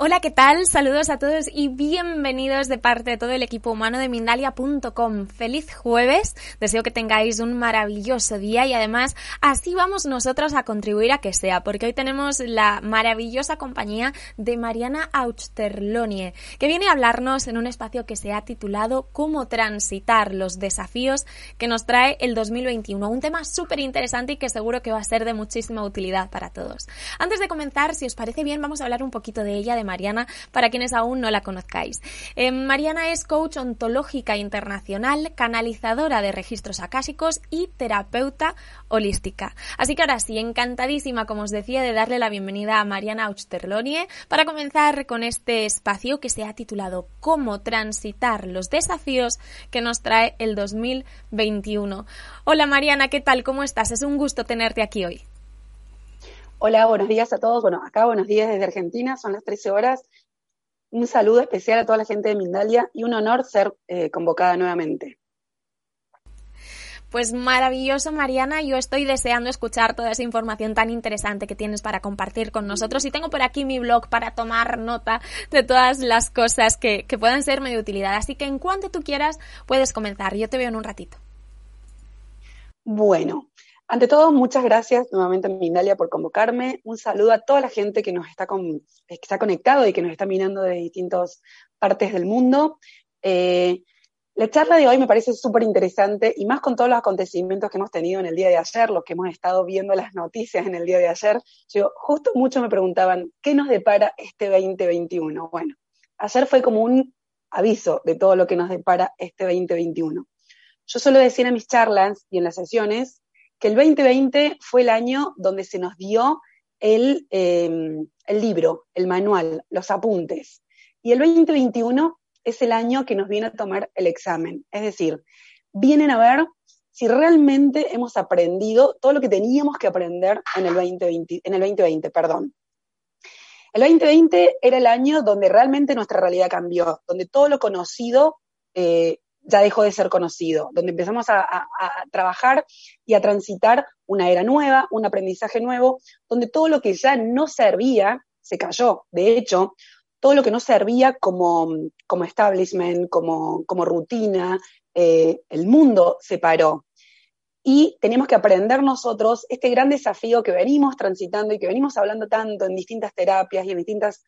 Hola, ¿qué tal? Saludos a todos y bienvenidos de parte de todo el equipo humano de Mindalia.com. ¡Feliz jueves! Deseo que tengáis un maravilloso día y además así vamos nosotros a contribuir a que sea, porque hoy tenemos la maravillosa compañía de Mariana Auchterlonie, que viene a hablarnos en un espacio que se ha titulado Cómo transitar los desafíos que nos trae el 2021. Un tema súper interesante y que seguro que va a ser de muchísima utilidad para todos. Antes de comenzar, si os parece bien, vamos a hablar un poquito de ella, de Mariana, para quienes aún no la conozcáis. Mariana es coach ontológica internacional, canalizadora de registros akáshicos y terapeuta holística. Así que ahora sí, encantadísima, como os decía, de darle la bienvenida a Mariana Auchterlonie para comenzar con este espacio que se ha titulado Cómo transitar los desafíos que nos trae el 2021. Hola Mariana, ¿qué tal? ¿Cómo estás? Es un gusto tenerte aquí hoy. Hola, buenos días a todos. Bueno, acá buenos días desde Argentina, son las 13 horas. Un saludo especial a toda la gente de Mindalia y un honor ser convocada nuevamente. Pues maravilloso, Mariana. Yo estoy deseando escuchar toda esa información tan interesante que tienes para compartir con nosotros y tengo por aquí mi blog para tomar nota de todas las cosas que puedan serme de utilidad. Así que en cuanto tú quieras puedes comenzar. Yo te veo en un ratito. Bueno, ante todo, muchas gracias nuevamente a Mindalia por convocarme. Un saludo a toda la gente que nos está conectado y que nos está mirando de distintas partes del mundo. La charla de hoy me parece súper interesante y más con todos los acontecimientos que hemos tenido en el día de ayer, los que hemos estado viendo las noticias en el día de ayer. Justo muchos me preguntaban, ¿qué nos depara este 2021? Bueno, ayer fue como un aviso de todo lo que nos depara este 2021. Yo suelo decir en mis charlas y en las sesiones que el 2020 fue el año donde se nos dio el libro, el manual, los apuntes. Y el 2021 es el año que nos viene a tomar el examen. Es decir, vienen a ver si realmente hemos aprendido todo lo que teníamos que aprender en el 2020. El 2020 era el año donde realmente nuestra realidad cambió, donde todo lo conocido ya dejó de ser conocido, donde empezamos a trabajar y a transitar una era nueva, un aprendizaje nuevo, donde todo lo que ya no servía se cayó. De hecho, todo lo que no servía como establishment, como rutina, el mundo se paró. Y teníamos que aprender nosotros este gran desafío que venimos transitando y que venimos hablando tanto en distintas terapias y en distintas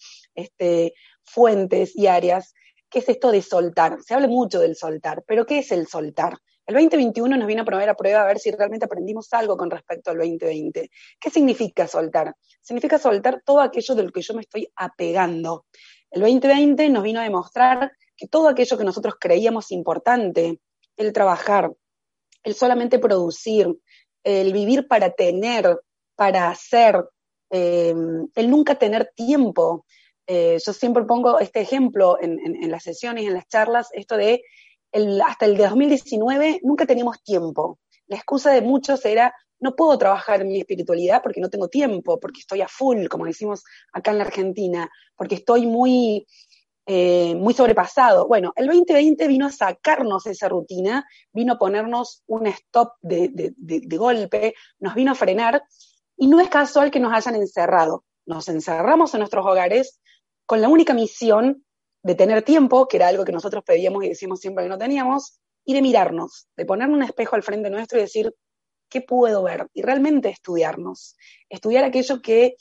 fuentes y áreas, que es esto de soltar. Se habla mucho del soltar, pero ¿qué es el soltar? El 2021 nos viene a poner a prueba a ver si realmente aprendimos algo con respecto al 2020. ¿Qué significa soltar? Significa soltar todo aquello de lo que yo me estoy apegando. El 2020 nos vino a demostrar que todo aquello que nosotros creíamos importante, el trabajar, el solamente producir, el vivir para tener, para hacer, el nunca tener tiempo. Yo siempre pongo este ejemplo en las sesiones, en las charlas, esto de hasta el de 2019 nunca teníamos tiempo. La excusa de muchos era, no puedo trabajar en mi espiritualidad porque no tengo tiempo, porque estoy a full, como decimos acá en la Argentina, porque estoy muy sobrepasado. Bueno, el 2020 vino a sacarnos esa rutina, vino a ponernos un stop de golpe, nos vino a frenar, y no es casual que nos hayan encerrado. Nos encerramos en nuestros hogares con la única misión de tener tiempo, que era algo que nosotros pedíamos y decimos siempre que no teníamos, y de mirarnos, de poner un espejo al frente nuestro y decir, ¿qué puedo ver? Y realmente estudiarnos, estudiar aquello que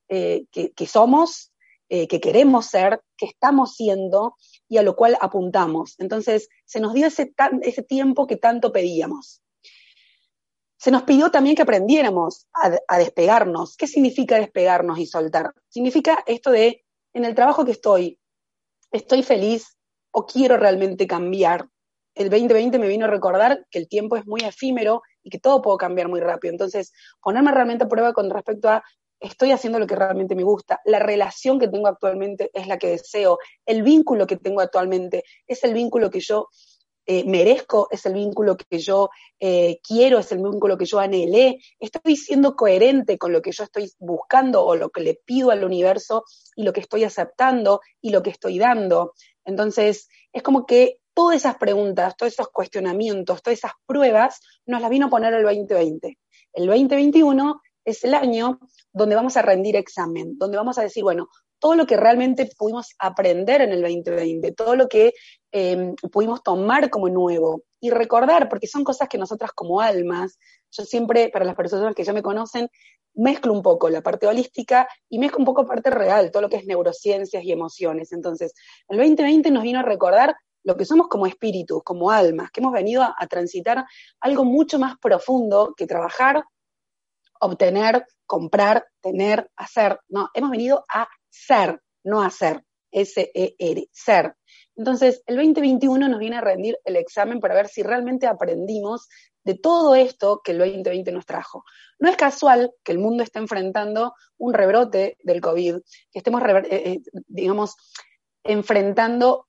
somos, que queremos ser, que estamos siendo y a lo cual apuntamos. Entonces, se nos dio ese tiempo que tanto pedíamos. Se nos pidió también que aprendiéramos a despegarnos. ¿Qué significa despegarnos y soltar? Significa esto de, en el trabajo que estoy feliz o quiero realmente cambiar. El 2020 me vino a recordar que el tiempo es muy efímero y que todo puede cambiar muy rápido. Entonces, ponerme realmente a prueba con respecto a estoy haciendo lo que realmente me gusta, la relación que tengo actualmente es la que deseo, el vínculo que tengo actualmente es el vínculo que yo merezco, es el vínculo que yo quiero, es el vínculo que yo anhelé, estoy siendo coherente con lo que yo estoy buscando o lo que le pido al universo y lo que estoy aceptando y lo que estoy dando. Entonces, es como que todas esas preguntas, todos esos cuestionamientos, todas esas pruebas nos las vino a poner el 2020. El 2021 es el año donde vamos a rendir examen, donde vamos a decir, bueno, todo lo que realmente pudimos aprender en el 2020, todo lo que pudimos tomar como nuevo y recordar, porque son cosas que nosotras como almas, yo siempre, para las personas que ya me conocen, mezclo un poco la parte holística y mezclo un poco parte real, todo lo que es neurociencias y emociones. Entonces, el 2020 nos vino a recordar lo que somos como espíritus, como almas, que hemos venido a transitar algo mucho más profundo que trabajar, obtener, comprar, tener, hacer. No, hemos venido a ser, no a hacer. S-E-R, ser. Entonces, el 2021 nos viene a rendir el examen para ver si realmente aprendimos de todo esto que el 2020 nos trajo. No es casual que el mundo esté enfrentando un rebrote del COVID, que estemos, digamos, enfrentando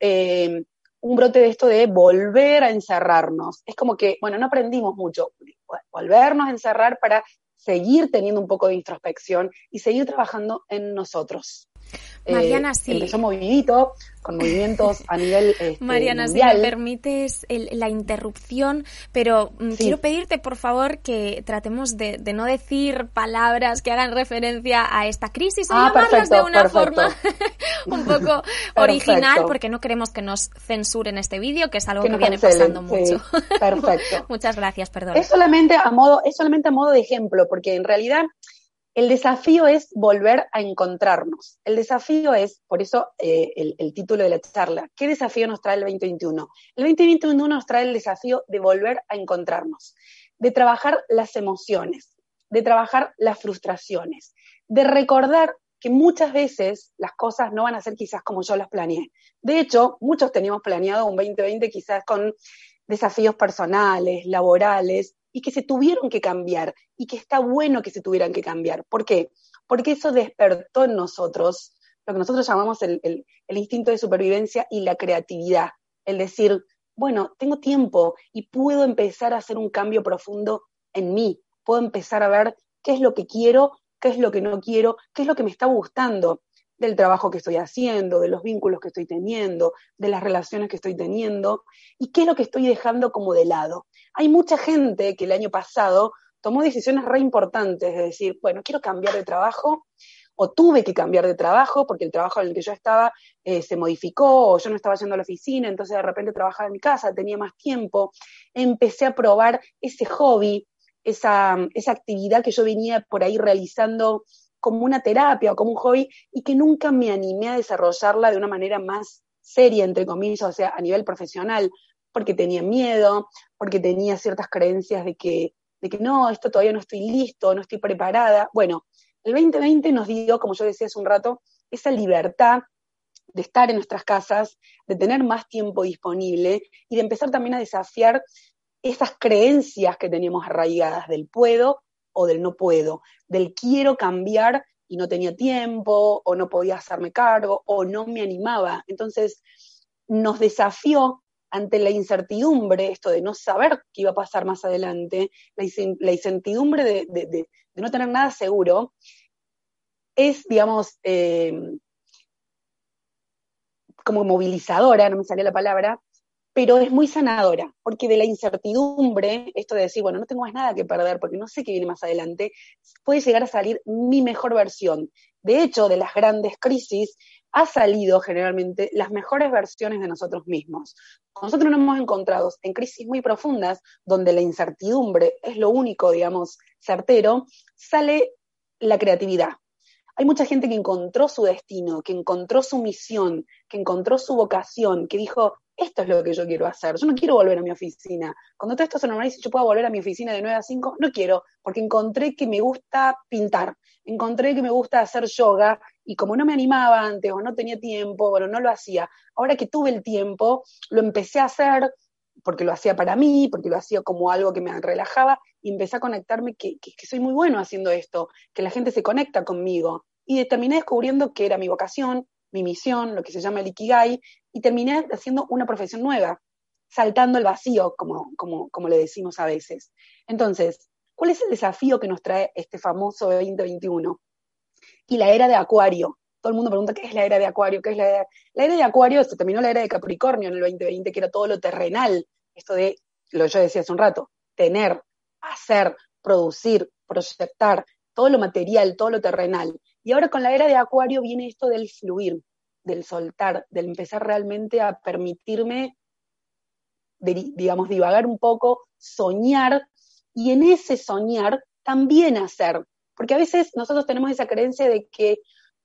un brote de esto de volver a encerrarnos. Es como que, bueno, no aprendimos mucho. Volvernos a encerrar para seguir teniendo un poco de introspección y seguir trabajando en nosotros. Mariana, sí. Empezó movidito, con movimientos a nivel Mariana, mundial. si me permites la interrupción, pero sí, quiero pedirte, por favor, que tratemos de no decir palabras que hagan referencia a esta crisis o llamarlas de una forma un poco original, porque no queremos que nos censuren este vídeo, que es algo que viene pasando mucho. Sí, perfecto. Muchas gracias, perdón. Es solamente a modo de ejemplo, porque en realidad el desafío es volver a encontrarnos. El desafío es, por eso el título de la charla, ¿qué desafío nos trae el 2021? El 2021 nos trae el desafío de volver a encontrarnos, de trabajar las emociones, de trabajar las frustraciones, de recordar que muchas veces las cosas no van a ser quizás como yo las planeé. De hecho, muchos teníamos planeado un 2020 quizás con desafíos personales, laborales, y que se tuvieron que cambiar, y que está bueno que se tuvieran que cambiar. ¿Por qué? Porque eso despertó en nosotros lo que nosotros llamamos el instinto de supervivencia y la creatividad. El decir, bueno, tengo tiempo y puedo empezar a hacer un cambio profundo en mí. Puedo empezar a ver qué es lo que quiero, qué es lo que no quiero, qué es lo que me está gustando del trabajo que estoy haciendo, de los vínculos que estoy teniendo, de las relaciones que estoy teniendo, y qué es lo que estoy dejando como de lado. Hay mucha gente que el año pasado tomó decisiones re importantes, de decir, bueno, quiero cambiar de trabajo, o tuve que cambiar de trabajo, porque el trabajo en el que yo estaba se modificó, o yo no estaba yendo a la oficina, entonces de repente trabajaba en mi casa, tenía más tiempo, empecé a probar ese hobby, esa actividad que yo venía por ahí realizando como una terapia o como un hobby, y que nunca me animé a desarrollarla de una manera más seria, entre comillas, o sea, a nivel profesional, porque tenía miedo, porque tenía ciertas creencias de que no, esto todavía no estoy listo, no estoy preparada. Bueno, el 2020 nos dio, como yo decía hace un rato, esa libertad de estar en nuestras casas, de tener más tiempo disponible y de empezar también a desafiar esas creencias que teníamos arraigadas del puedo o del no puedo, del quiero cambiar y no tenía tiempo, o no podía hacerme cargo, o no me animaba. Entonces nos desafió ante la incertidumbre, esto de no saber qué iba a pasar más adelante, la incertidumbre de no tener nada seguro, es, digamos, como movilizadora, no me salió la palabra, pero es muy sanadora, porque de la incertidumbre, esto de decir, bueno, no tengo más nada que perder, porque no sé qué viene más adelante, puede llegar a salir mi mejor versión. De hecho, de las grandes crisis, ha salido generalmente las mejores versiones de nosotros mismos. Nosotros nos hemos encontrado en crisis muy profundas, donde la incertidumbre es lo único, digamos, certero, sale la creatividad. Hay mucha gente que encontró su destino, que encontró su misión, que encontró su vocación, que dijo, esto es lo que yo quiero hacer, yo no quiero volver a mi oficina. Cuando todo esto se normaliza y yo puedo volver a mi oficina de 9 a 5, no quiero, porque encontré que me gusta pintar, encontré que me gusta hacer yoga, y como no me animaba antes o no tenía tiempo, bueno, no lo hacía. Ahora que tuve el tiempo, lo empecé a hacer porque lo hacía para mí, porque lo hacía como algo que me relajaba, y empecé a conectarme que soy muy bueno haciendo esto, que la gente se conecta conmigo. Y terminé descubriendo que era mi vocación, mi misión, lo que se llama el Ikigai, y terminé haciendo una profesión nueva, saltando el vacío, como le decimos a veces. Entonces, ¿cuál es el desafío que nos trae este famoso 2021? Y la era de Acuario. Todo el mundo pregunta, ¿qué es la era de Acuario? ¿Qué es la era de Acuario? Se terminó la era de Capricornio en el 2020, que era todo lo terrenal, esto de, lo yo decía hace un rato, tener, hacer, producir, proyectar, todo lo material, todo lo terrenal. Y ahora con la era de Acuario viene esto del fluir, del soltar, del empezar realmente a permitirme, digamos, divagar un poco, soñar, y en ese soñar también hacer. Porque a veces nosotros tenemos esa creencia de que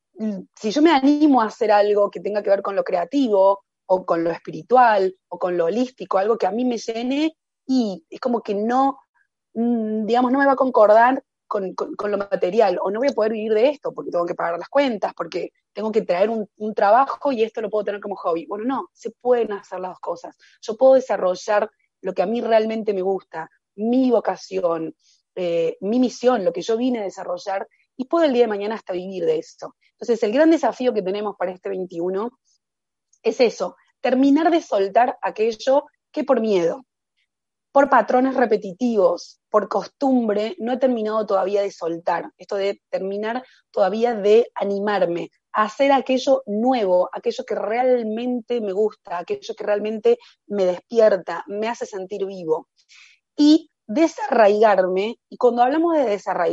si yo me animo a hacer algo que tenga que ver con lo creativo, o con lo espiritual, o con lo holístico, algo que a mí me llene, y es como que no, digamos, no me va a concordar con lo material, o no voy a poder vivir de esto, porque tengo que pagar las cuentas, porque tengo que traer un trabajo y esto lo puedo tener como hobby. Bueno, no, se pueden hacer las dos cosas. Yo puedo desarrollar lo que a mí realmente me gusta, mi vocación, mi misión, lo que yo vine a desarrollar, y puedo el día de mañana hasta vivir de eso. Entonces, el gran desafío que tenemos para este 21 es eso, terminar de soltar aquello que por miedo, por patrones repetitivos, por costumbre, no he terminado todavía de soltar. Esto de terminar todavía de animarme a hacer aquello nuevo, aquello que realmente me gusta, aquello que realmente me despierta, me hace sentir vivo. Y desarraigarme, y cuando hablamos de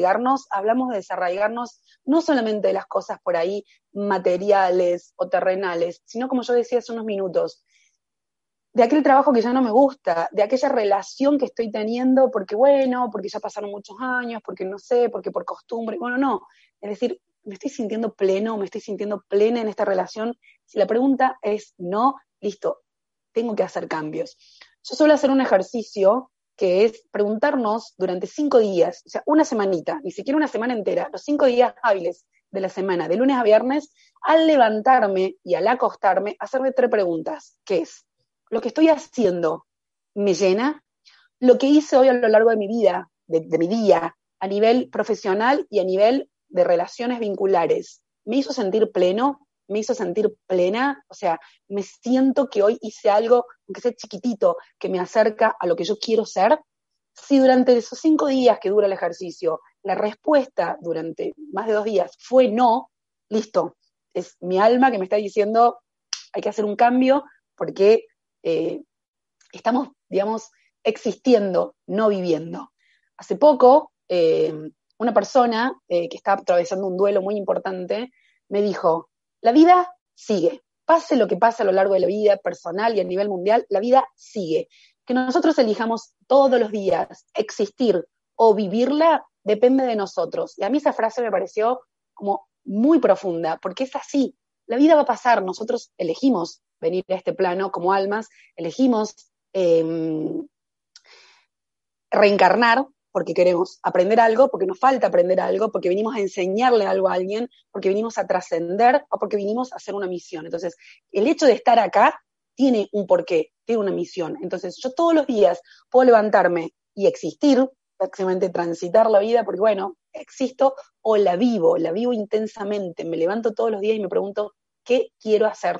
desarraigarnos no solamente de las cosas por ahí materiales o terrenales, sino como yo decía hace unos minutos, de aquel trabajo que ya no me gusta, de aquella relación que estoy teniendo porque bueno, porque ya pasaron muchos años, porque no sé, porque por costumbre, bueno, no. Es decir, ¿me estoy sintiendo pleno, me estoy sintiendo plena en esta relación? Si la pregunta es no, listo, tengo que hacer cambios. Yo suelo hacer un ejercicio que es preguntarnos durante 5 días, o sea, una semanita, ni siquiera una semana entera, los 5 días hábiles de la semana, de lunes a viernes, al levantarme y al acostarme, hacerme 3 preguntas, que es, ¿lo que estoy haciendo me llena? Lo que hice hoy a lo largo de mi vida, de mi día, a nivel profesional y a nivel de relaciones vinculares, ¿me hizo sentir pleno? ¿Me hizo sentir plena? O sea, me siento que hoy hice algo, aunque sea chiquitito, que me acerca a lo que yo quiero ser. Si durante esos 5 días que dura el ejercicio, la respuesta durante más de 2 días fue no, listo, es mi alma que me está diciendo hay que hacer un cambio porque estamos, digamos, existiendo, no viviendo. Hace poco, una persona que estaba atravesando un duelo muy importante me dijo, la vida sigue, pase lo que pase a lo largo de la vida personal y a nivel mundial, la vida sigue. Que nosotros elijamos todos los días existir o vivirla depende de nosotros. Y a mí esa frase me pareció como muy profunda, porque es así, la vida va a pasar, nosotros elegimos venir a este plano como almas, elegimos reencarnar porque queremos aprender algo, porque nos falta aprender algo, porque venimos a enseñarle algo a alguien, porque venimos a trascender o porque venimos a hacer una misión. Entonces, el hecho de estar acá tiene un porqué, tiene una misión. Entonces, yo todos los días puedo levantarme y existir, prácticamente transitar la vida, porque bueno, existo o la vivo intensamente, me levanto todos los días y me pregunto, ¿qué quiero hacer?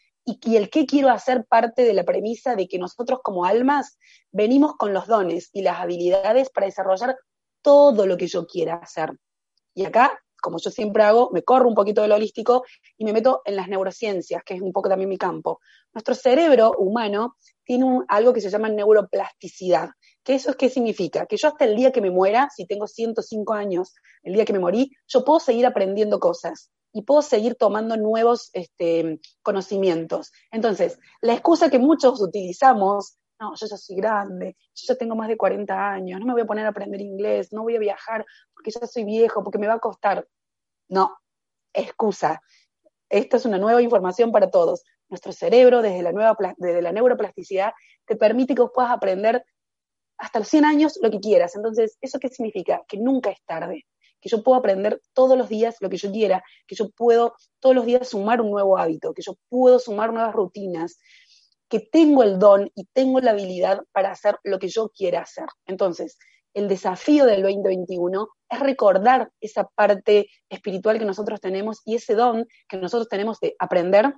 Y el qué quiero hacer parte de la premisa de que nosotros como almas venimos con los dones y las habilidades para desarrollar todo lo que yo quiera hacer. Y acá, como yo siempre hago, me corro un poquito de lo holístico y me meto en las neurociencias, que es un poco también mi campo. Nuestro cerebro humano tiene algo que se llama neuroplasticidad. ¿Que eso qué significa? Que yo hasta el día que me muera, si tengo 105 años, el día que me morí, yo puedo seguir aprendiendo cosas y puedo seguir tomando nuevos conocimientos. Entonces, la excusa que muchos utilizamos, no, yo ya soy grande, yo ya tengo más de 40 años, no me voy a poner a aprender inglés, no voy a viajar porque ya soy viejo, porque me va a costar. No, excusa. Esto es una nueva información para todos. Nuestro cerebro, desde la neuroplasticidad, te permite que vos puedas aprender hasta los 100 años lo que quieras. Entonces, ¿eso qué significa? Que nunca es tarde, que yo puedo aprender todos los días lo que yo quiera, que yo puedo todos los días sumar un nuevo hábito, que yo puedo sumar nuevas rutinas, que tengo el don y tengo la habilidad para hacer lo que yo quiera hacer. Entonces, el desafío del 2021 es recordar esa parte espiritual que nosotros tenemos y ese don que nosotros tenemos de aprender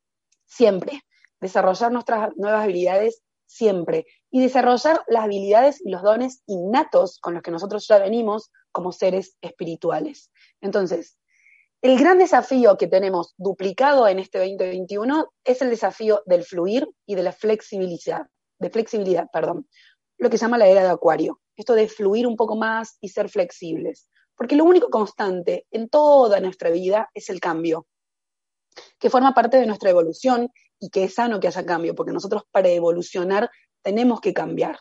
siempre, desarrollar nuestras nuevas habilidades siempre, y desarrollar las habilidades y los dones innatos con los que nosotros ya venimos como seres espirituales. Entonces, el gran desafío que tenemos duplicado en este 2021 es el desafío del fluir y de la flexibilidad, lo que se llama la era de Acuario. Esto de fluir un poco más y ser flexibles. Porque lo único constante en toda nuestra vida es el cambio, que forma parte de nuestra evolución y que es sano que haya cambio, porque nosotros para evolucionar tenemos que cambiar.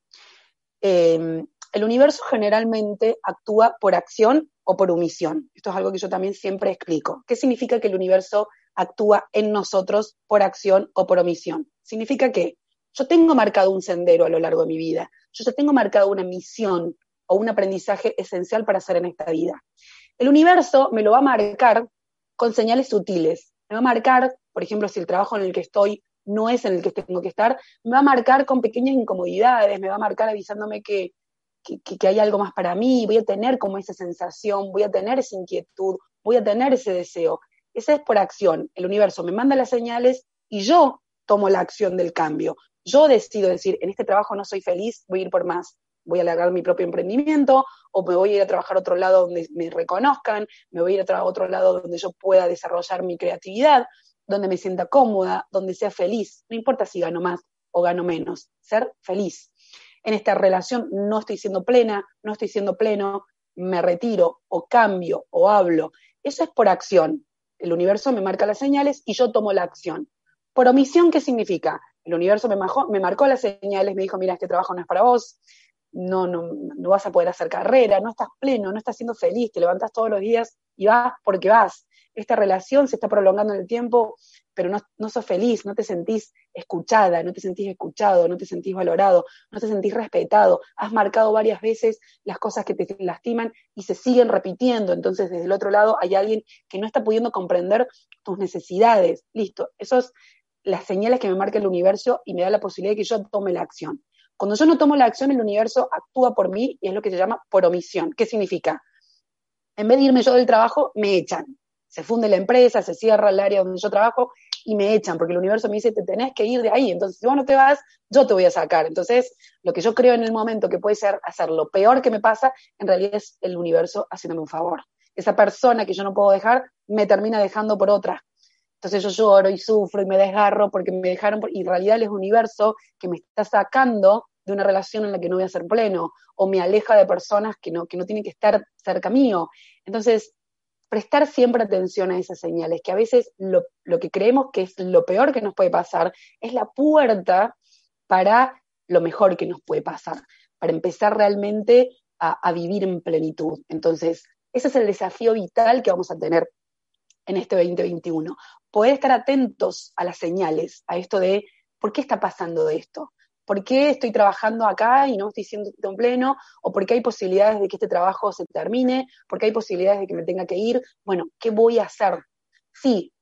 El universo generalmente actúa por acción o por omisión. Esto es algo que yo también siempre explico. ¿Qué significa que el universo actúa en nosotros por acción o por omisión? Significa que yo tengo marcado un sendero a lo largo de mi vida, yo ya tengo marcado una misión o un aprendizaje esencial para hacer en esta vida. El universo me lo va a marcar con señales sutiles. Me va a marcar, por ejemplo, si el trabajo en el que estoy no es en el que tengo que estar, me va a marcar con pequeñas incomodidades, me va a marcar avisándome que hay algo más para mí, voy a tener como esa sensación, voy a tener esa inquietud, voy a tener ese deseo. Esa es por acción. El universo me manda las señales y yo tomo la acción del cambio. Yo decido decir, en este trabajo no soy feliz, voy a ir por más. Voy a alargar mi propio emprendimiento, o me voy a ir a trabajar a otro lado donde me reconozcan, me voy a ir a otro lado donde yo pueda desarrollar mi creatividad, donde me sienta cómoda, donde sea feliz. No importa si gano más o gano menos, ser feliz. En esta relación no estoy siendo plena, no estoy siendo pleno, me retiro o cambio o hablo. Eso es por acción. El universo me marca las señales y yo tomo la acción. Por omisión, ¿qué significa? El universo me marcó las señales, me dijo, mira, este trabajo no es para vos, no vas a poder hacer carrera, no estás pleno, no estás siendo feliz, te levantas todos los días y vas porque vas. Esta relación se está prolongando en el tiempo, pero no sos feliz, no te sentís escuchada, no te sentís escuchado, no te sentís valorado, no te sentís respetado. Has marcado varias veces las cosas que te lastiman y se siguen repitiendo. Entonces, desde el otro lado hay alguien que no está pudiendo comprender tus necesidades. Listo, eso es las señales que me marca el universo y me da la posibilidad de que yo tome la acción. Cuando yo no tomo la acción, el universo actúa por mí y es lo que se llama por omisión. ¿Qué significa? En vez de irme yo del trabajo, me echan. Se funde la empresa, se cierra el área donde yo trabajo y me echan, porque el universo me dice, te tenés que ir de ahí. Entonces, si vos no te vas, yo te voy a sacar. Entonces, lo que yo creo en el momento que puede ser hacer lo peor que me pasa, en realidad es el universo haciéndome un favor. Esa persona que yo no puedo dejar, me termina dejando por otra. Entonces yo lloro y sufro y me desgarro porque me dejaron, y en realidad es el universo que me está sacando de una relación en la que no voy a ser pleno, o me aleja de personas que no tienen que estar cerca mío. Entonces, prestar siempre atención a esas señales, que a veces lo que creemos que es lo peor que nos puede pasar, es la puerta para lo mejor que nos puede pasar, para empezar realmente a vivir en plenitud. Entonces, ese es el desafío vital que vamos a tener en este 2021. Poder estar atentos a las señales, a esto de, ¿por qué está pasando esto? ¿Por qué estoy trabajando acá y no estoy siendo en pleno? ¿O por qué hay posibilidades de que este trabajo se termine? ¿Por qué hay posibilidades de que me tenga que ir? Bueno, ¿qué voy a hacer? Sí,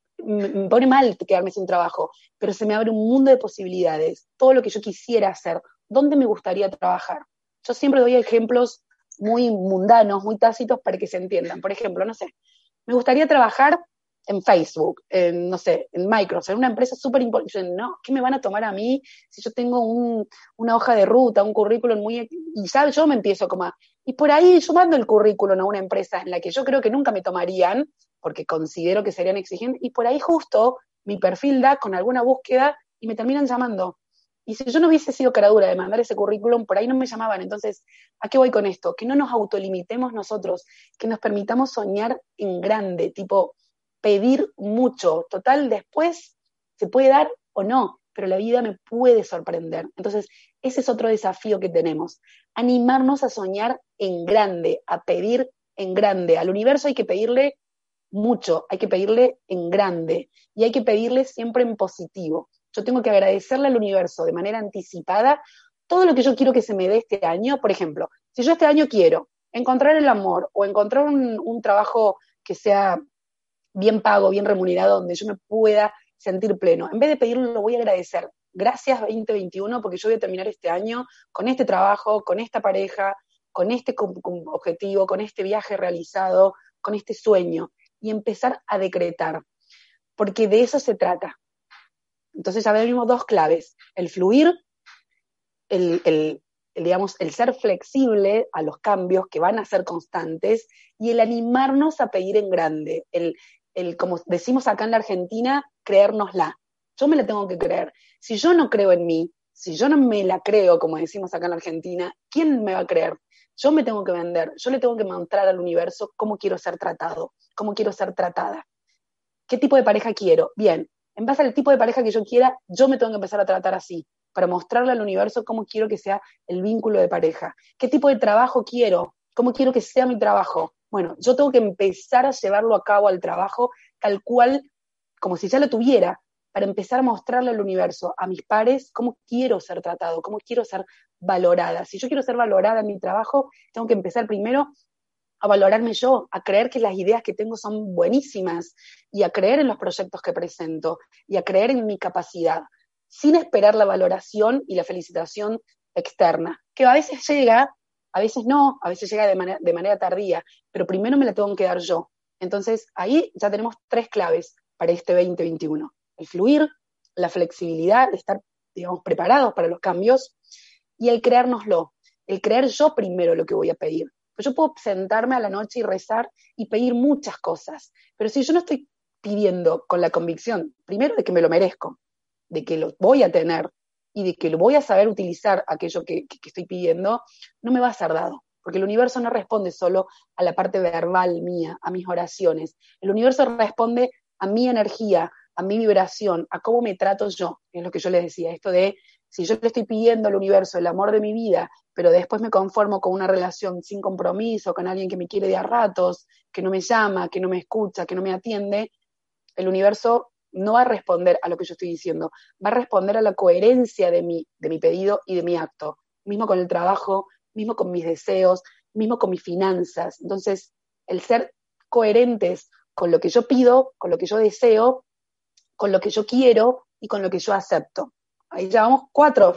me pone mal quedarme sin trabajo, pero se me abre un mundo de posibilidades. Todo lo que yo quisiera hacer, ¿dónde me gustaría trabajar? Yo siempre doy ejemplos muy mundanos, muy tácitos para que se entiendan. Por ejemplo, no sé, me gustaría trabajar en Facebook, no sé, en Microsoft, en una empresa súper importante. No, ¿qué me van a tomar a mí si yo tengo una hoja de ruta, un currículum muy... Y ¿sabes? Yo me empiezo como y por ahí yo mando el currículum a una empresa en la que yo creo que nunca me tomarían, porque considero que serían exigentes, y por ahí justo mi perfil da con alguna búsqueda y me terminan llamando. Y si yo no hubiese sido caradura de mandar ese currículum, por ahí no me llamaban. Entonces, ¿a qué voy con esto? Que no nos autolimitemos nosotros, que nos permitamos soñar en grande, tipo pedir mucho. Total, después se puede dar o no, pero la vida me puede sorprender. Entonces, ese es otro desafío que tenemos. Animarnos a soñar en grande, a pedir en grande. Al universo hay que pedirle mucho, hay que pedirle en grande y hay que pedirle siempre en positivo. Yo tengo que agradecerle al universo de manera anticipada todo lo que yo quiero que se me dé este año. Por ejemplo, si yo este año quiero encontrar el amor o encontrar un trabajo que sea bien pago, bien remunerado, donde yo me pueda sentir pleno, en vez de pedirlo, lo voy a agradecer. Gracias 2021, porque yo voy a terminar este año con este trabajo, con esta pareja, con este objetivo, con este viaje realizado, con este sueño, y empezar a decretar, porque de eso se trata. Entonces ya vemos dos claves: el fluir, digamos, el ser flexible a los cambios que van a ser constantes, y el animarnos a pedir en grande, como decimos acá en la Argentina, creérnosla. Yo me la tengo que creer. Si yo no creo en mí, si yo no me la creo, como decimos acá en la Argentina, ¿quién me va a creer? Yo me tengo que vender, yo le tengo que mostrar al universo cómo quiero ser tratado, cómo quiero ser tratada. ¿Qué tipo de pareja quiero? Bien, en base al tipo de pareja que yo quiera, yo me tengo que empezar a tratar así, para mostrarle al universo cómo quiero que sea el vínculo de pareja. ¿Qué tipo de trabajo quiero? ¿Cómo quiero que sea mi trabajo? Bueno, yo tengo que empezar a llevarlo a cabo al trabajo tal cual, como si ya lo tuviera, para empezar a mostrarle al universo, a mis pares, cómo quiero ser tratado, cómo quiero ser valorada. Si yo quiero ser valorada en mi trabajo, tengo que empezar primero a valorarme yo, a creer que las ideas que tengo son buenísimas y a creer en los proyectos que presento y a creer en mi capacidad, sin esperar la valoración y la felicitación externa, que a veces llega, a veces no, a veces llega de manera tardía, pero primero me la tengo que dar yo. Entonces ahí ya tenemos 3 claves para este 2021. El fluir, la flexibilidad, de estar, digamos, preparados para los cambios y el creérnoslo, el creer yo primero lo que voy a pedir. Pues yo puedo sentarme a la noche y rezar y pedir muchas cosas, pero si yo no estoy pidiendo con la convicción, primero de que me lo merezco, de que lo voy a tener y de que lo voy a saber utilizar aquello que estoy pidiendo, no me va a ser dado, porque el universo no responde solo a la parte verbal mía, a mis oraciones. El universo responde a mi energía, a mi vibración, a cómo me trato yo, es lo que yo les decía, esto de si yo le estoy pidiendo al universo el amor de mi vida, pero después me conformo con una relación sin compromiso, con alguien que me quiere de a ratos, que no me llama, que no me escucha, que no me atiende, el universo no va a responder a lo que yo estoy diciendo, va a responder a la coherencia de mi pedido y de mi acto, mismo con el trabajo, mismo con mis deseos, mismo con mis finanzas. Entonces, el ser coherentes con lo que yo pido, con lo que yo deseo, con lo que yo quiero y con lo que yo acepto. Ahí llevamos 4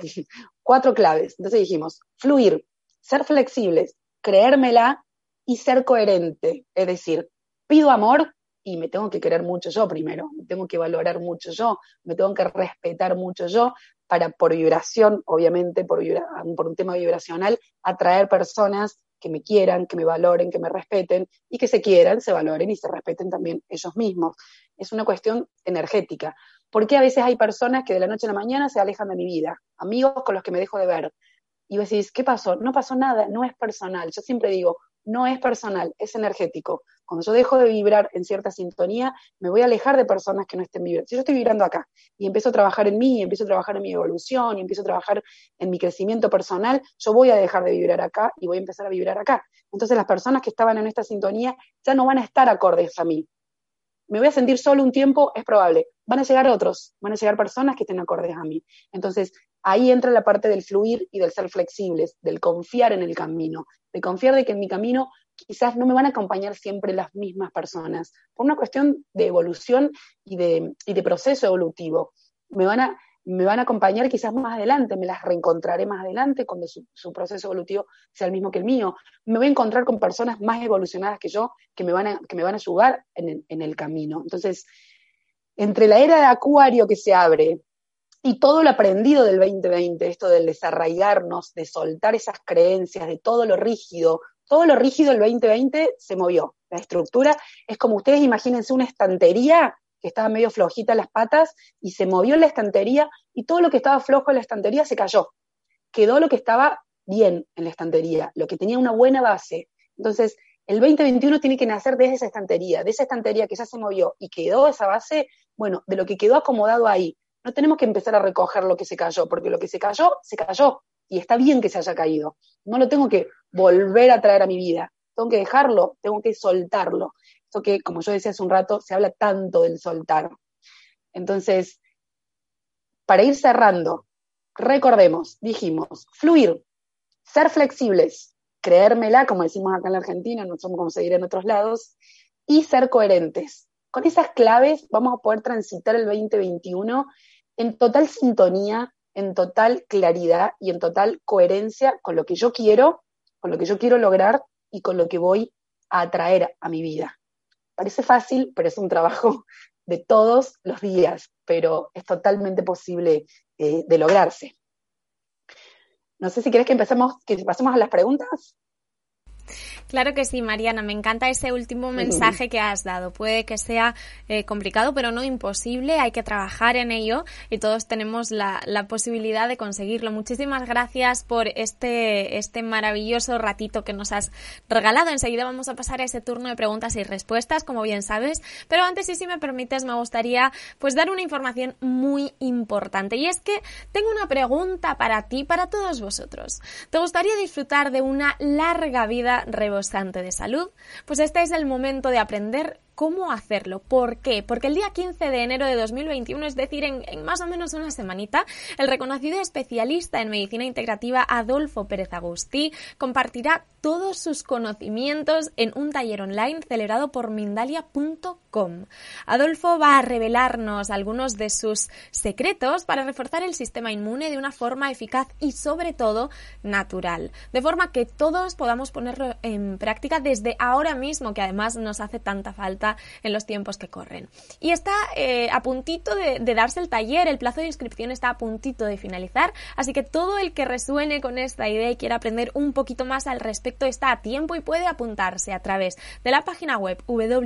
claves. Entonces dijimos, fluir, ser flexibles, creérmela y ser coherente. Es decir, pido amor y me tengo que querer mucho yo primero, me tengo que valorar mucho yo, me tengo que respetar mucho yo para, por vibración, obviamente, por un tema vibracional, atraer personas que me quieran, que me valoren, que me respeten y que se quieran, se valoren y se respeten también ellos mismos. Es una cuestión energética. ¿Por qué a veces hay personas que de la noche a la mañana se alejan de mi vida? Amigos con los que me dejo de ver. Y vos decís, ¿qué pasó? No pasó nada, no es personal. Yo siempre digo, no es personal, es energético. Cuando yo dejo de vibrar en cierta sintonía, me voy a alejar de personas que no estén vibrando. Si yo estoy vibrando acá y empiezo a trabajar en mí, empiezo a trabajar en mi evolución, y empiezo a trabajar en mi crecimiento personal, yo voy a dejar de vibrar acá y voy a empezar a vibrar acá. Entonces las personas que estaban en esta sintonía ya no van a estar acordes a mí. Me voy a sentir solo un tiempo, es probable. Van a llegar otros, van a llegar personas que estén acordes a mí. Entonces, ahí entra la parte del fluir y del ser flexibles, del confiar en el camino, de confiar de que en mi camino quizás no me van a acompañar siempre las mismas personas, por una cuestión de evolución y de proceso evolutivo. Me van a acompañar quizás más adelante, me las reencontraré más adelante cuando su proceso evolutivo sea el mismo que el mío. Me voy a encontrar con personas más evolucionadas que yo que me van a ayudar en el camino. Entonces, entre la era de Acuario que se abre y todo lo aprendido del 2020, esto del desarraigarnos, de soltar esas creencias, de todo lo rígido el 2020 se movió. La estructura es como ustedes imagínense una estantería que estaba medio flojita las patas y se movió la estantería y todo lo que estaba flojo en la estantería se cayó. Quedó lo que estaba bien en la estantería, lo que tenía una buena base. Entonces, el 2021 tiene que nacer de esa estantería que ya se movió y quedó esa base, bueno, de lo que quedó acomodado ahí. No tenemos que empezar a recoger lo que se cayó, porque lo que se cayó, y está bien que se haya caído. No lo tengo que volver a traer a mi vida. Tengo que dejarlo, tengo que soltarlo. Esto que, como yo decía hace un rato, se habla tanto del soltar. Entonces, para ir cerrando, recordemos, dijimos, fluir, ser flexibles, creérmela, como decimos acá en la Argentina, no somos como se dirá en otros lados, y ser coherentes. Con esas claves vamos a poder transitar el 2021 en total sintonía, en total claridad y en total coherencia con lo que yo quiero lograr y con lo que voy a atraer a mi vida. Parece fácil, pero es un trabajo de todos los días, pero es totalmente posible de lograrse. No sé si querés que pasemos a las preguntas. Claro que sí, Mariana, me encanta ese último mensaje que has dado. Puede que sea complicado, pero no imposible, hay que trabajar en ello y todos tenemos la posibilidad de conseguirlo. Muchísimas gracias por este maravilloso ratito que nos has regalado. Enseguida vamos a pasar a ese turno de preguntas y respuestas, como bien sabes, pero antes, si me permites, me gustaría pues dar una información muy importante, y es que tengo una pregunta para ti, para todos vosotros. ¿Te gustaría disfrutar de una larga vida rebosante de salud? Pues este es el momento de aprender cómo hacerlo. ¿Por qué? Porque el día 15 de enero de 2021, es decir, en más o menos una semanita, el reconocido especialista en medicina integrativa Adolfo Pérez Agustí compartirá todos sus conocimientos en un taller online celebrado por Mindalia.com. Adolfo va a revelarnos algunos de sus secretos para reforzar el sistema inmune de una forma eficaz y, sobre todo, natural, de forma que todos podamos ponerlo en práctica desde ahora mismo, que además nos hace tanta falta en los tiempos que corren. Y está a puntito de darse el taller, el plazo de inscripción está a puntito de finalizar, así que todo el que resuene con esta idea y quiera aprender un poquito más al respecto está a tiempo y puede apuntarse a través de la página web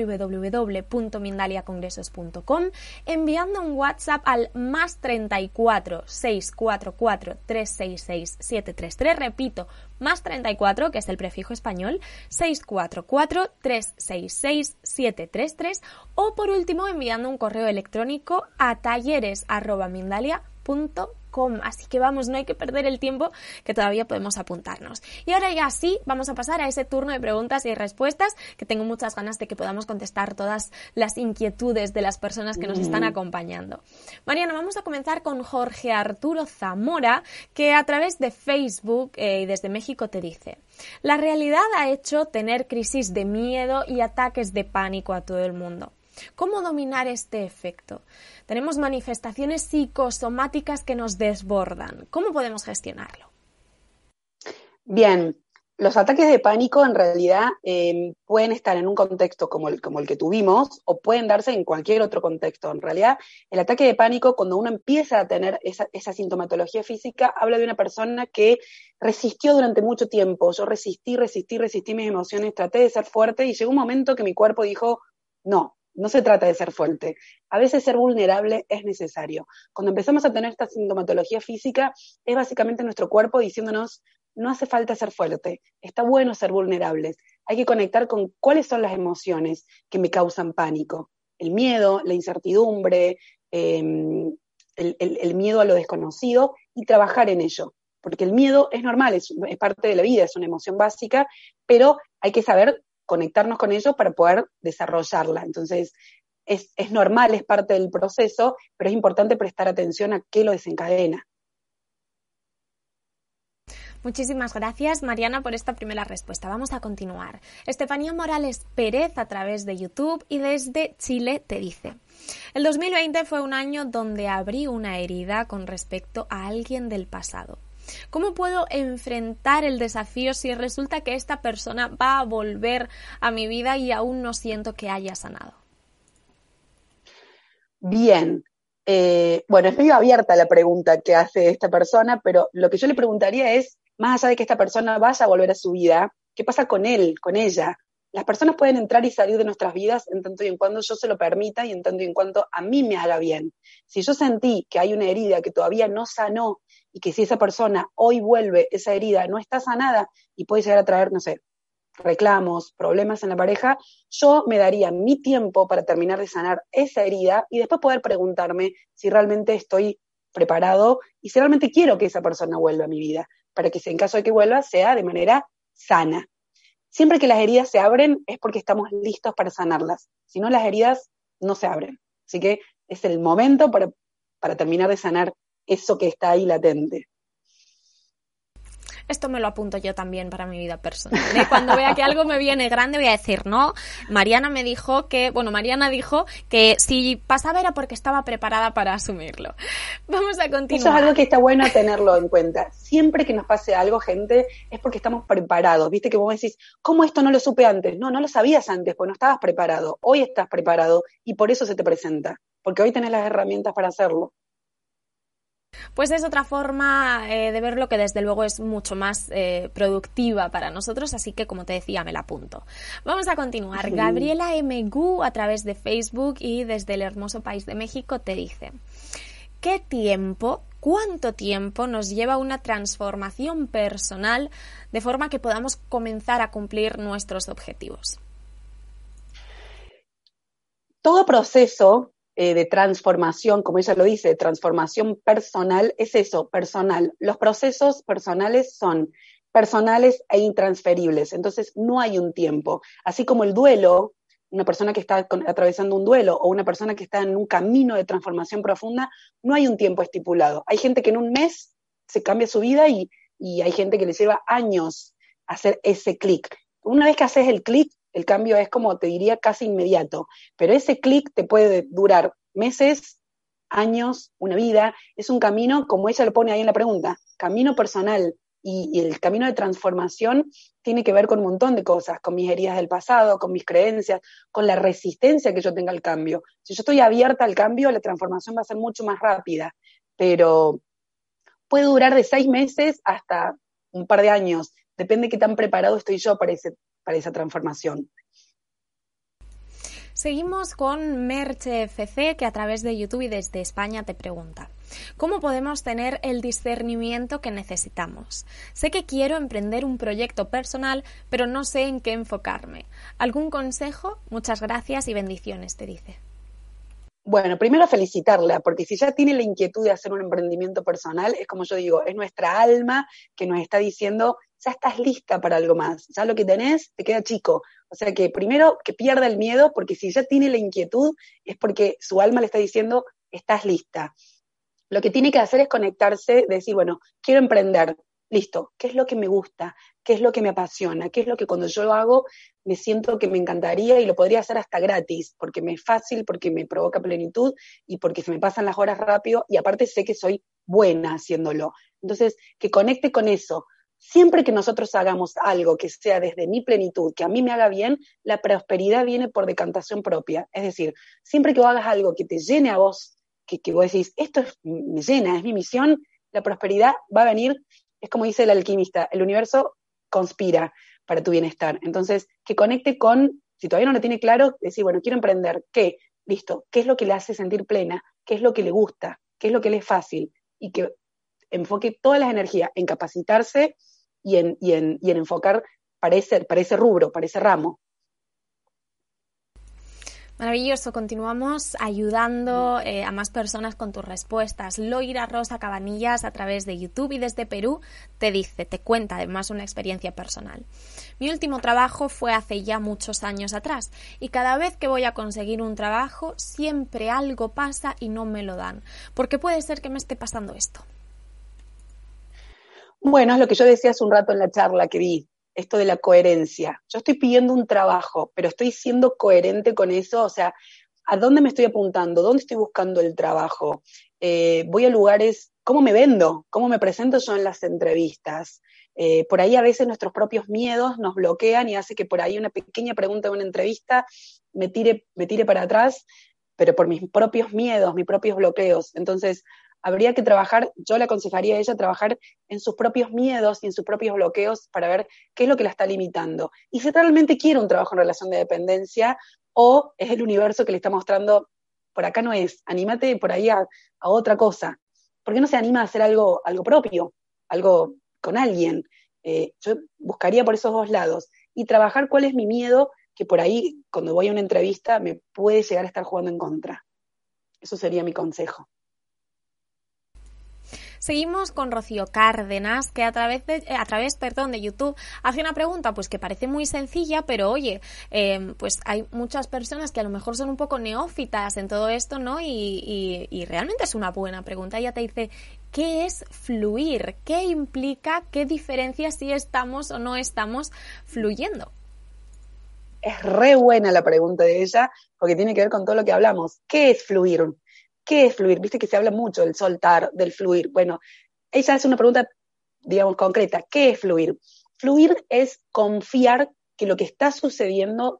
www.mindaliacongresos.com, enviando un WhatsApp al +34 644 366 733, repito, +34, que es el prefijo español, 644 366 733, o por último enviando un correo electrónico a talleres@mindalia.com. Así que vamos, no hay que perder el tiempo, que todavía podemos apuntarnos. Y ahora ya sí, vamos a pasar a ese turno de preguntas y respuestas, que tengo muchas ganas de que podamos contestar todas las inquietudes de las personas que nos están acompañando. Mariana, vamos a comenzar con Jorge Arturo Zamora, que a través de Facebook y desde México te dice: la realidad ha hecho tener crisis de miedo y ataques de pánico a todo el mundo. ¿Cómo dominar este efecto? Tenemos manifestaciones psicosomáticas que nos desbordan. ¿Cómo podemos gestionarlo? Bien, los ataques de pánico en realidad pueden estar en un contexto como el que tuvimos, o pueden darse en cualquier otro contexto. En realidad, el ataque de pánico, cuando uno empieza a tener esa sintomatología física, habla de una persona que resistió durante mucho tiempo. Yo resistí mis emociones, traté de ser fuerte, y llegó un momento que mi cuerpo dijo, no se trata de ser fuerte. A veces ser vulnerable es necesario. Cuando empezamos a tener esta sintomatología física, es básicamente nuestro cuerpo diciéndonos, no hace falta ser fuerte, está bueno ser vulnerables. Hay que conectar con cuáles son las emociones que me causan pánico. El miedo, la incertidumbre, el miedo a lo desconocido, y trabajar en ello. Porque el miedo es normal, es parte de la vida, es una emoción básica, pero hay que saber conectarnos con ellos para poder desarrollarla. Entonces, es normal, es parte del proceso, pero es importante prestar atención a qué lo desencadena. Muchísimas gracias, Mariana, por esta primera respuesta. Vamos a continuar. Estefanía Morales Pérez, a través de YouTube y desde Chile, te dice: el 2020 fue un año donde abrí una herida con respecto a alguien del pasado. ¿Cómo puedo enfrentar el desafío si resulta que esta persona va a volver a mi vida y aún no siento que haya sanado? Bien. Bueno, es medio abierta la pregunta que hace esta persona, pero lo que yo le preguntaría es, más allá de que esta persona vaya a volver a su vida, ¿qué pasa con él, con ella? Las personas pueden entrar y salir de nuestras vidas en tanto y en cuando yo se lo permita y en tanto y en cuanto a mí me haga bien. Si yo sentí que hay una herida que todavía no sanó, y que si esa persona hoy vuelve, esa herida no está sanada y puede llegar a traer, no sé, reclamos, problemas en la pareja, yo me daría mi tiempo para terminar de sanar esa herida y después poder preguntarme si realmente estoy preparado y si realmente quiero que esa persona vuelva a mi vida, para que en caso de que vuelva sea de manera sana. Siempre que las heridas se abren es porque estamos listos para sanarlas, si no, las heridas no se abren. Así que es el momento para terminar de sanar eso que está ahí latente. Esto me lo apunto yo también para mi vida personal, ¿eh? Cuando vea que algo me viene grande voy a decir, no, Mariana dijo que si pasaba era porque estaba preparada para asumirlo. Vamos a continuar. Eso es algo que está bueno tenerlo en cuenta. Siempre que nos pase algo, gente, es porque estamos preparados. Viste que vos decís, ¿cómo esto no lo supe antes? No lo sabías antes, pues no estabas preparado. Hoy estás preparado y por eso se te presenta, porque hoy tenés las herramientas para hacerlo. Pues es otra forma de verlo que desde luego es mucho más productiva para nosotros, así que como te decía, me la apunto. Vamos a continuar. Gabriela M. Gu a través de Facebook y desde el hermoso país de México te dice: ¿cuánto tiempo nos lleva una transformación personal de forma que podamos comenzar a cumplir nuestros objetivos? Todo proceso de transformación, como ella lo dice, de transformación personal, es eso, personal. Los procesos personales son personales e intransferibles, entonces no hay un tiempo. Así como el duelo, una persona que está atravesando un duelo o una persona que está en un camino de transformación profunda, no hay un tiempo estipulado. Hay gente que en un mes se cambia su vida y hay gente que le lleva años hacer ese clic. Una vez que haces el clic, el cambio es, como te diría, casi inmediato, pero ese clic te puede durar meses, años, una vida. Es un camino, como ella lo pone ahí en la pregunta, camino personal, y el camino de transformación tiene que ver con un montón de cosas, con mis heridas del pasado, con mis creencias, con la resistencia que yo tenga al cambio. Si yo estoy abierta al cambio, la transformación va a ser mucho más rápida, pero puede durar de 6 meses hasta un par de años, depende de qué tan preparado estoy yo para esa transformación. Seguimos con Merche FC, que a través de YouTube y desde España te pregunta: ¿cómo podemos tener el discernimiento que necesitamos? Sé que quiero emprender un proyecto personal, pero no sé en qué enfocarme. ¿Algún consejo? Muchas gracias y bendiciones, te dice. Bueno, primero felicitarla, porque si ya tiene la inquietud de hacer un emprendimiento personal, es como yo digo, es nuestra alma que nos está diciendo, ya estás lista para algo más, ya lo que tenés te queda chico. O sea que primero que pierda el miedo, porque si ya tiene la inquietud, es porque su alma le está diciendo, estás lista. Lo que tiene que hacer es conectarse, decir, bueno, quiero emprender, listo, ¿qué es lo que me gusta? ¿Qué es lo que me apasiona? ¿Qué es lo que cuando yo lo hago me siento que me encantaría y lo podría hacer hasta gratis? Porque me es fácil, porque me provoca plenitud y porque se me pasan las horas rápido y aparte sé que soy buena haciéndolo. Entonces, que conecte con eso. Siempre que nosotros hagamos algo que sea desde mi plenitud, que a mí me haga bien, la prosperidad viene por decantación propia. Es decir, siempre que vos hagas algo que te llene a vos, que vos decís, me llena, es mi misión, la prosperidad va a venir. Es como dice el alquimista, el universo conspira para tu bienestar. Entonces, que conecte con, si todavía no lo tiene claro, decir, bueno, quiero emprender, ¿qué? Listo, ¿qué es lo que le hace sentir plena? ¿Qué es lo que le gusta? ¿Qué es lo que le es fácil? Y que enfoque todas las energías en capacitarse y en enfocar para ese rubro, para ese ramo. Maravilloso, continuamos ayudando a más personas con tus respuestas. Loira Rosa Cabanillas a través de YouTube y desde Perú te cuenta además una experiencia personal. Mi último trabajo fue hace ya muchos años atrás y cada vez que voy a conseguir un trabajo siempre algo pasa y no me lo dan. ¿Por qué puede ser que me esté pasando esto? Bueno, es lo que yo decía hace un rato en la charla que vi. Esto de la coherencia. Yo estoy pidiendo un trabajo, pero estoy siendo coherente con eso, o sea, ¿a dónde me estoy apuntando? ¿Dónde estoy buscando el trabajo? Voy a lugares, ¿cómo me vendo? ¿Cómo me presento yo en las entrevistas? Por ahí a veces nuestros propios miedos nos bloquean y hace que por ahí una pequeña pregunta en una entrevista me tire para atrás, pero por mis propios miedos, mis propios bloqueos. Entonces, habría que trabajar, yo le aconsejaría a ella trabajar en sus propios miedos y en sus propios bloqueos para ver qué es lo que la está limitando. Y si realmente quiere un trabajo en relación de dependencia o es el universo que le está mostrando, por acá no es, anímate por ahí a otra cosa. ¿Por qué no se anima a hacer algo propio, algo con alguien? Yo buscaría por esos dos lados y trabajar cuál es mi miedo, que por ahí cuando voy a una entrevista me puede llegar a estar jugando en contra. Eso sería mi consejo. Seguimos con Rocío Cárdenas, que a través de YouTube hace una pregunta pues que parece muy sencilla, pero oye, pues hay muchas personas que a lo mejor son un poco neófitas en todo esto, ¿no? Y realmente es una buena pregunta. Ella te dice, ¿qué es fluir? ¿Qué implica? ¿Qué diferencia si estamos o no estamos fluyendo? Es re buena la pregunta de ella, porque tiene que ver con todo lo que hablamos. ¿Qué es fluir? ¿Qué es fluir? Viste que se habla mucho del soltar, del fluir. Bueno, ella hace una pregunta, digamos, concreta. ¿Qué es fluir? Fluir es confiar que lo que está sucediendo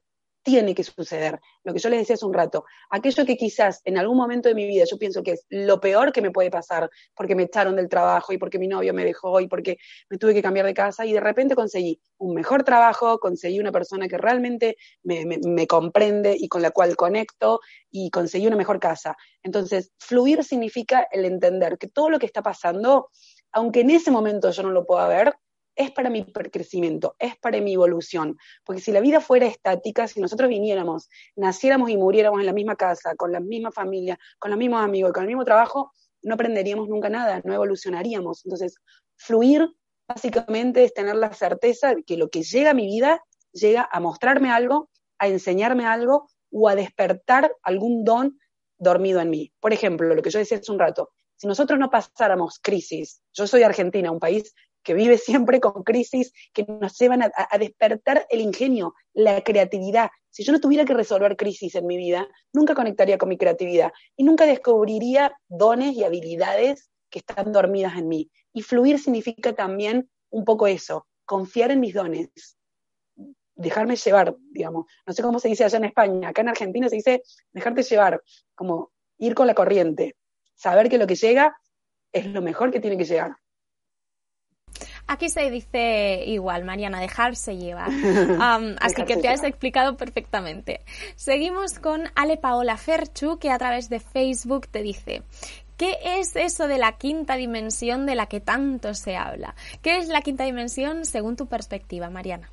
tiene que suceder. Lo que yo les decía hace un rato, aquello que quizás en algún momento de mi vida yo pienso que es lo peor que me puede pasar, porque me echaron del trabajo y porque mi novio me dejó y porque me tuve que cambiar de casa y de repente conseguí un mejor trabajo, conseguí una persona que realmente me comprende y con la cual conecto y conseguí una mejor casa. Entonces, fluir significa el entender que todo lo que está pasando, aunque en ese momento yo no lo pueda ver, es para mi crecimiento, es para mi evolución. Porque si la vida fuera estática, si nosotros viniéramos, naciéramos y muriéramos en la misma casa, con la misma familia, con los mismos amigos, con el mismo trabajo, no aprenderíamos nunca nada, no evolucionaríamos. Entonces, fluir básicamente es tener la certeza de que lo que llega a mi vida llega a mostrarme algo, a enseñarme algo o a despertar algún don dormido en mí. Por ejemplo, lo que yo decía hace un rato, si nosotros no pasáramos crisis, yo soy de Argentina, un país que vive siempre con crisis que nos llevan a despertar el ingenio, la creatividad. Si yo no tuviera que resolver crisis en mi vida, nunca conectaría con mi creatividad y nunca descubriría dones y habilidades que están dormidas en mí. Y fluir significa también un poco eso, confiar en mis dones, dejarme llevar, digamos. No sé cómo se dice allá en España, acá en Argentina se dice dejarte llevar, como ir con la corriente, saber que lo que llega es lo mejor que tiene que llegar. Aquí se dice igual, Mariana, dejarse llevar. Así que te has explicado perfectamente. Seguimos con Ale Paola Ferchu, que a través de Facebook te dice: ¿qué es eso de la quinta dimensión de la que tanto se habla? ¿Qué es la quinta dimensión según tu perspectiva, Mariana?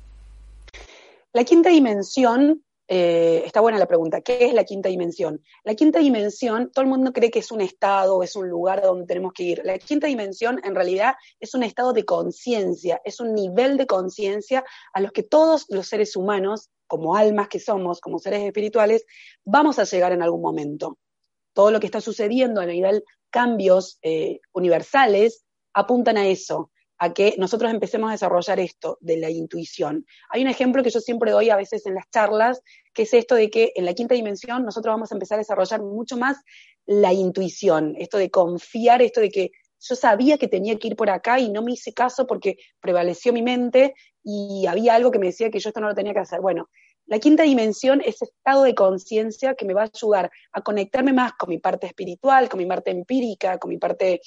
La quinta dimensión, está buena la pregunta, ¿qué es la quinta dimensión? La quinta dimensión, todo el mundo cree que es un estado, es un lugar donde tenemos que ir. La quinta dimensión en realidad es un estado de conciencia, es un nivel de conciencia a los que todos los seres humanos, como almas que somos, como seres espirituales, vamos a llegar en algún momento. Todo lo que está sucediendo a nivel cambios universales apuntan a eso, a que nosotros empecemos a desarrollar esto de la intuición. Hay un ejemplo que yo siempre doy a veces en las charlas, que es esto de que en la quinta dimensión nosotros vamos a empezar a desarrollar mucho más la intuición, esto de confiar, esto de que yo sabía que tenía que ir por acá y no me hice caso porque prevaleció mi mente y había algo que me decía que yo esto no lo tenía que hacer. Bueno, la quinta dimensión es ese estado de conciencia que me va a ayudar a conectarme más con mi parte espiritual, con mi parte empírica, con mi parte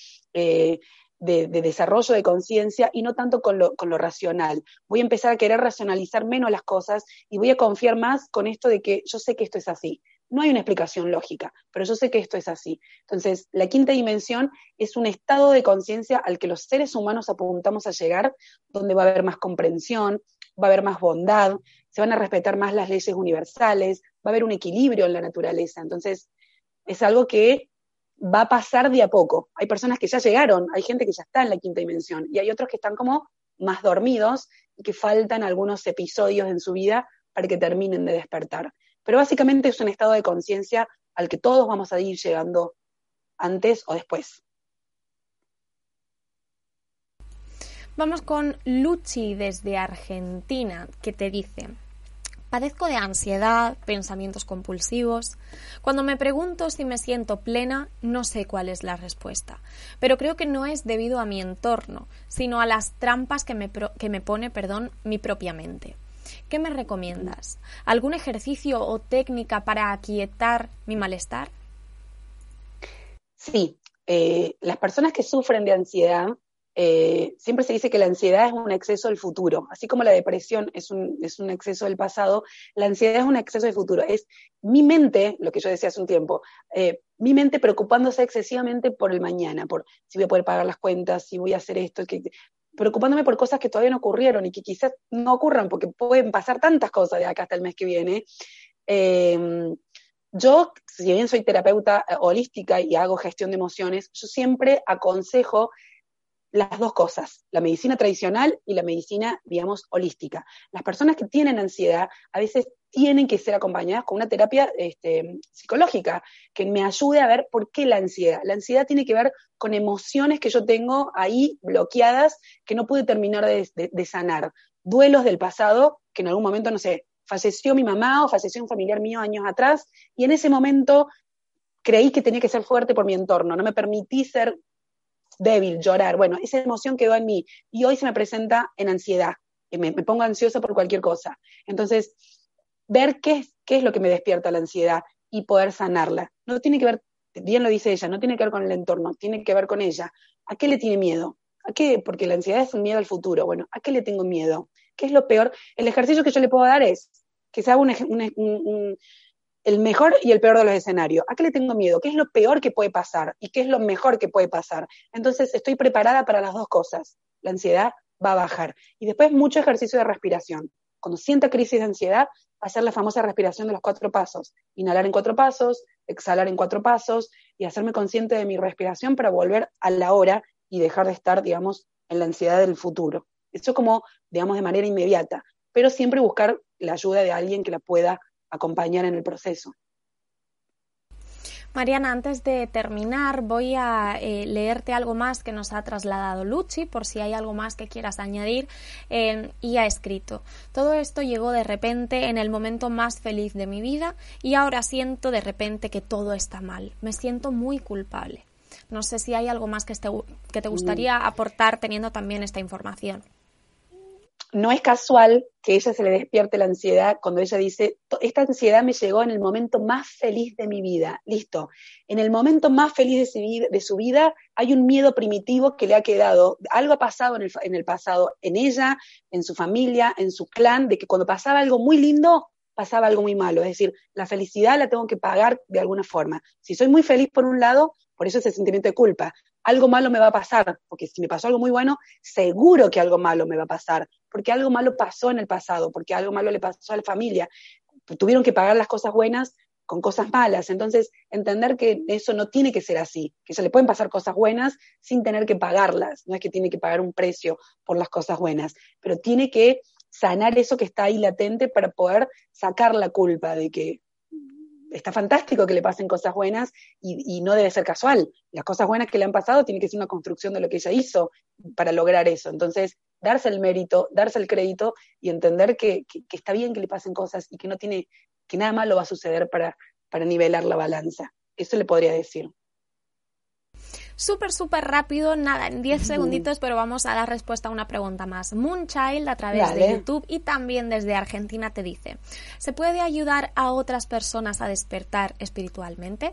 de desarrollo de conciencia y no tanto con lo racional. Voy a empezar a querer racionalizar menos las cosas y voy a confiar más con esto de que yo sé que esto es así. No hay una explicación lógica, pero yo sé que esto es así. Entonces, la quinta dimensión es un estado de conciencia al que los seres humanos apuntamos a llegar, donde va a haber más comprensión, va a haber más bondad, se van a respetar más las leyes universales, va a haber un equilibrio en la naturaleza. Entonces, es algo que va a pasar de a poco. Hay personas que ya llegaron, hay gente que ya está en la quinta dimensión, y hay otros que están como más dormidos y que faltan algunos episodios en su vida para que terminen de despertar. Pero básicamente es un estado de conciencia al que todos vamos a ir llegando antes o después. Vamos con Luchi desde Argentina, que te dice: padezco de ansiedad, pensamientos compulsivos. Cuando me pregunto si me siento plena, no sé cuál es la respuesta. Pero creo que no es debido a mi entorno, sino a las trampas que me pone mi propia mente. ¿Qué me recomiendas? ¿Algún ejercicio o técnica para aquietar mi malestar? Sí, las personas que sufren de ansiedad, siempre se dice que la ansiedad es un exceso del futuro, así como la depresión es un exceso del pasado, la ansiedad es un exceso del futuro, es mi mente, lo que yo decía hace un tiempo, mi mente preocupándose excesivamente por el mañana, por si voy a poder pagar las cuentas, si voy a hacer esto, preocupándome por cosas que todavía no ocurrieron y que quizás no ocurran porque pueden pasar tantas cosas de acá hasta el mes que viene. Yo, si bien soy terapeuta holística y hago gestión de emociones, yo siempre aconsejo las dos cosas, la medicina tradicional y la medicina, digamos, holística. Las personas que tienen ansiedad a veces tienen que ser acompañadas con una terapia psicológica que me ayude a ver por qué la ansiedad. La ansiedad tiene que ver con emociones que yo tengo ahí bloqueadas que no pude terminar de sanar. Duelos del pasado que en algún momento, no sé, falleció mi mamá o falleció un familiar mío años atrás y en ese momento creí que tenía que ser fuerte por mi entorno, no me permití ser débil, llorar, bueno, esa emoción quedó en mí y hoy se me presenta en ansiedad, me pongo ansiosa por cualquier cosa. Entonces, ver qué es lo que me despierta la ansiedad y poder sanarla. No tiene que ver, bien lo dice ella, no tiene que ver con el entorno, tiene que ver con ella. ¿A qué le tiene miedo? ¿A qué? Porque la ansiedad es un miedo al futuro. Bueno, ¿a qué le tengo miedo? ¿Qué es lo peor? El ejercicio que yo le puedo dar es que se haga el mejor y el peor de los escenarios. ¿A qué le tengo miedo? ¿Qué es lo peor que puede pasar? ¿Y qué es lo mejor que puede pasar? Entonces estoy preparada para las dos cosas. La ansiedad va a bajar. Y después mucho ejercicio de respiración. Cuando sienta crisis de ansiedad, hacer la famosa respiración de los 4 pasos. Inhalar en 4 pasos, exhalar en 4 pasos y hacerme consciente de mi respiración para volver a la hora y dejar de estar, digamos, en la ansiedad del futuro. Eso como, digamos, de manera inmediata. Pero siempre buscar la ayuda de alguien que la pueda acompañar en el proceso. Mariana, antes de terminar, voy a leerte algo más que nos ha trasladado Luchi, por si hay algo más que quieras añadir, y ha escrito: todo esto llegó de repente en el momento más feliz de mi vida y ahora siento de repente que todo está mal. Me siento muy culpable. No sé si hay algo más que te gustaría aportar teniendo también esta información. No es casual que ella se le despierte la ansiedad cuando ella dice, esta ansiedad me llegó en el momento más feliz de mi vida. Listo. En el momento más feliz de su vida hay un miedo primitivo que le ha quedado. Algo ha pasado en el pasado, en ella, en su familia, en su clan, de que cuando pasaba algo muy lindo, pasaba algo muy malo. Es decir, la felicidad la tengo que pagar de alguna forma. Si soy muy feliz por un lado, por eso ese sentimiento de culpa. Algo malo me va a pasar, porque si me pasó algo muy bueno, seguro que algo malo me va a pasar, porque algo malo pasó en el pasado, porque algo malo le pasó a la familia. Tuvieron que pagar las cosas buenas con cosas malas. Entonces, entender que eso no tiene que ser así, que se le pueden pasar cosas buenas sin tener que pagarlas. No es que tiene que pagar un precio por las cosas buenas, pero tiene que sanar eso que está ahí latente para poder sacar la culpa de que está fantástico que le pasen cosas buenas y no debe ser casual. Las cosas buenas que le han pasado tienen que ser una construcción de lo que ella hizo para lograr eso. Entonces, darse el mérito, darse el crédito y entender que está bien que le pasen cosas y que no tiene, que nada malo va a suceder para nivelar la balanza. Eso le podría decir. Súper rápido, nada, en 10 segunditos, pero vamos a dar respuesta a una pregunta más. Moonchild, a través de YouTube y también desde Argentina, te dice: ¿se puede ayudar a otras personas a despertar espiritualmente?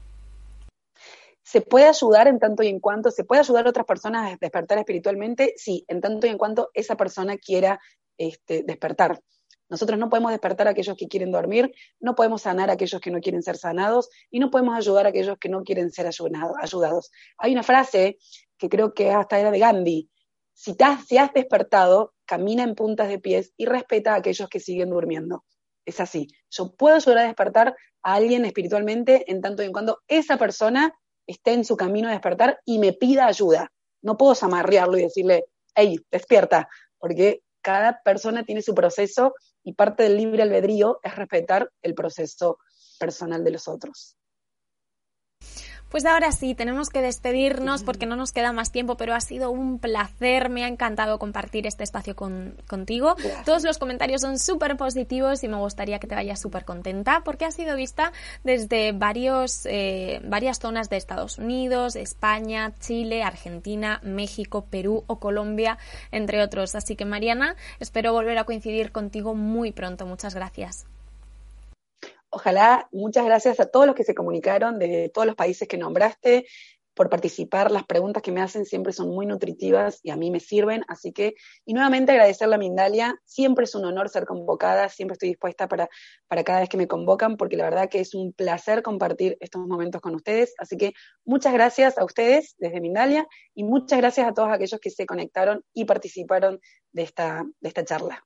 ¿Se puede ayudar en tanto y en cuanto? ¿Se puede ayudar a otras personas a despertar espiritualmente? Sí, en tanto y en cuanto esa persona quiera despertar. Nosotros no podemos despertar a aquellos que quieren dormir, no podemos sanar a aquellos que no quieren ser sanados y no podemos ayudar a aquellos que no quieren ser ayudados. Hay una frase que creo que hasta era de Gandhi: si has despertado, camina en puntas de pies y respeta a aquellos que siguen durmiendo. Es así. Yo puedo ayudar a despertar a alguien espiritualmente en tanto y en cuando esa persona esté en su camino de despertar y me pida ayuda. No puedo zamarrearlo y decirle, hey, despierta, porque cada persona tiene su proceso y parte del libre albedrío es respetar el proceso personal de los otros. Pues ahora sí, tenemos que despedirnos porque no nos queda más tiempo, pero ha sido un placer, me ha encantado compartir este espacio contigo. Gracias. Todos los comentarios son súper positivos y me gustaría que te vayas súper contenta porque ha sido vista desde varias zonas de Estados Unidos, España, Chile, Argentina, México, Perú o Colombia, entre otros. Así que, Mariana, espero volver a coincidir contigo muy pronto. Muchas gracias. Ojalá, muchas gracias a todos los que se comunicaron de todos los países que nombraste por participar. Las preguntas que me hacen siempre son muy nutritivas y a mí me sirven, así que, y nuevamente agradecerle a Mindalia. Siempre es un honor ser convocada, siempre estoy dispuesta para cada vez que me convocan, porque la verdad que es un placer compartir estos momentos con ustedes, así que muchas gracias a ustedes desde Mindalia y muchas gracias a todos aquellos que se conectaron y participaron de esta charla.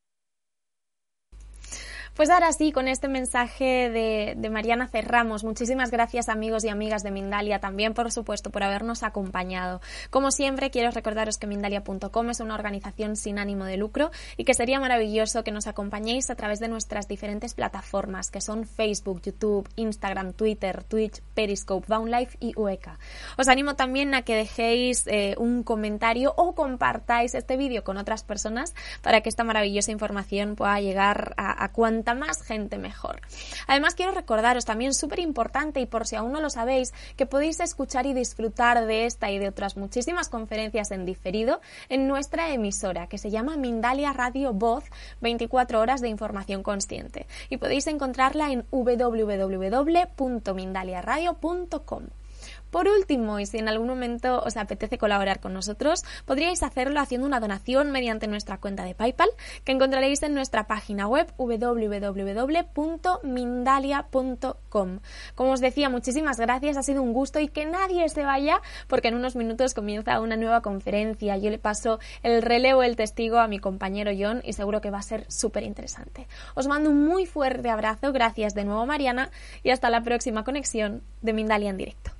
Pues ahora sí, con este mensaje de Mariana cerramos. Muchísimas gracias, amigos y amigas de Mindalia, también, por supuesto, por habernos acompañado. Como siempre, quiero recordaros que Mindalia.com es una organización sin ánimo de lucro y que sería maravilloso que nos acompañéis a través de nuestras diferentes plataformas, que son Facebook, YouTube, Instagram, Twitter, Twitch, Periscope, Downlife y Ueca. Os animo también a que dejéis un comentario o compartáis este vídeo con otras personas para que esta maravillosa información pueda llegar a cuantos cuanta más gente mejor. Además, quiero recordaros también, súper importante, y por si aún no lo sabéis, que podéis escuchar y disfrutar de esta y de otras muchísimas conferencias en diferido en nuestra emisora, que se llama Mindalia Radio Voz, 24 horas de información consciente. Y podéis encontrarla en www.mindaliaradio.com. Por último, y si en algún momento os apetece colaborar con nosotros, podríais hacerlo haciendo una donación mediante nuestra cuenta de PayPal, que encontraréis en nuestra página web www.mindalia.com. Como os decía, muchísimas gracias, ha sido un gusto, y que nadie se vaya, porque en unos minutos comienza una nueva conferencia. Yo le paso el relevo, el testigo a mi compañero John, y seguro que va a ser súper interesante. Os mando un muy fuerte abrazo, gracias de nuevo Mariana, y hasta la próxima conexión de Mindalia en directo.